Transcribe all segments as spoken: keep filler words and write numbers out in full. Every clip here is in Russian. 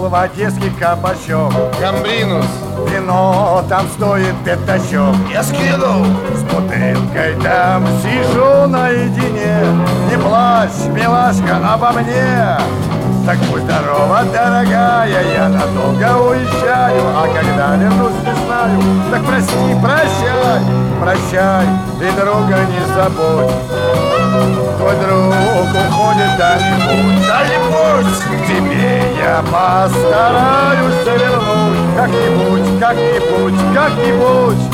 в одесский кабачок. Гамбринус. Вино там стоит пятачок. Я скинул. С бутылкой там сижу наедине. Не плачь, милашка, обо мне. Так будь здорова, дорогая, я надолго уезжаю. А когда вернусь, не знаю. Так прости, прощай, прощай, и друга не забудь. Твой друг уходит даль-путь, даль-путь. К тебе я постараюсь завернуть. Как-нибудь, как-нибудь, как-нибудь.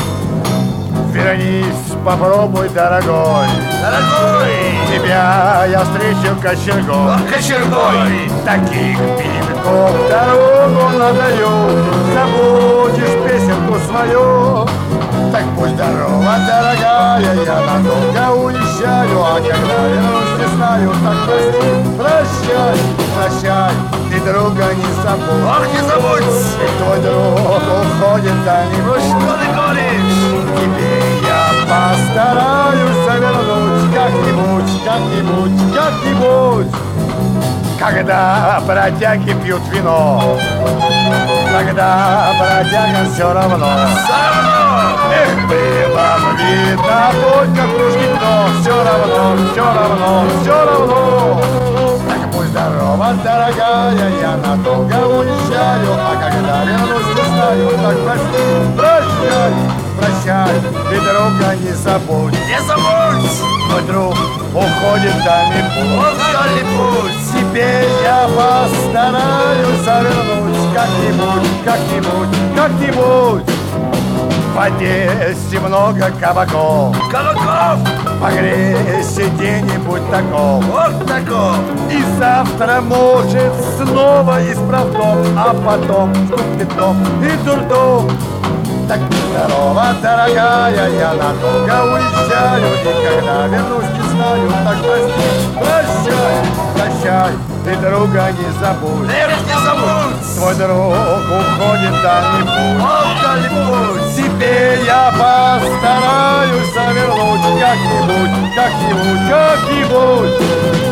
Вернись, попробуй, дорогой. Дорогой! Тебя я встречу кочергой. Кочергой! Таких пивков дорогу надаю. Забудешь песенку свою. Так будь здорова, дорогая, я надолго уезжаю. А когда вернусь, не знаю, так прости, прощай, прощай, ты друга не забудь. Ах, не забудь! И твой друг уходит далеко. Ну что ты говоришь? Тебе я постараюсь завернуть. Как-нибудь, как-нибудь, как-нибудь. Когда бродяги пьют вино, тогда бродягам все равно. Эх, было видно только кружки дно. Все равно, все равно, все равно. Так будь здорова, дорогая, я надолго уезжаю. А когда вернусь, не знаю, так прости, прощай, прощай, ты друга не забудь. Не забудь! Мой друг уходит в дальний путь. Вот дальний путь! Тебе я постараюсь завернуть. Как-нибудь, как-нибудь, как-нибудь. В Одессе много кабаков. Кабаков! Погрейся где-нибудь таков. Вот таков! И завтра, может, снова исправдом. А потом стук-пятом и дурдом. Так здорово, дорогая, я надолго уезжаю. И когда вернусь, не знаю, так прости, прощай, прощай, ты друга не забудь. Эх, не забудь! Твой друг уходит в дальний путь. Вот дальний путь! Тебе я постараюсь завернуть. Как-нибудь, как-нибудь, как-нибудь.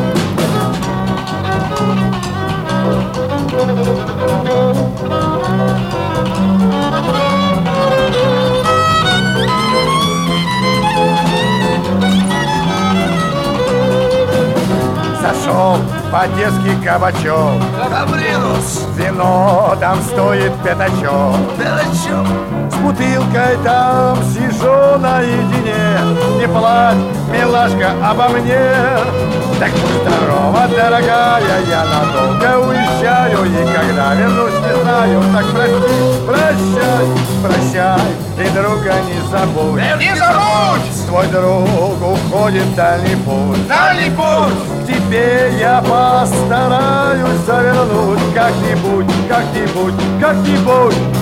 Зашел в одесский кабачок. Гамбринус. Вино там стоит пятачок. Пятачок. С бутылкой там сижу наедине. Не плачь, милашка, обо мне. Так будь здорова, дорогая, я надолго уезжаю. И когда вернусь, не знаю, так прости, прощай, прощай, ты друга не забудь. Эх, не забудь! Твой друг уходит в дальний путь. Дальний путь! К тебе я постараюсь завернуть. Как-нибудь, как-нибудь, как-нибудь.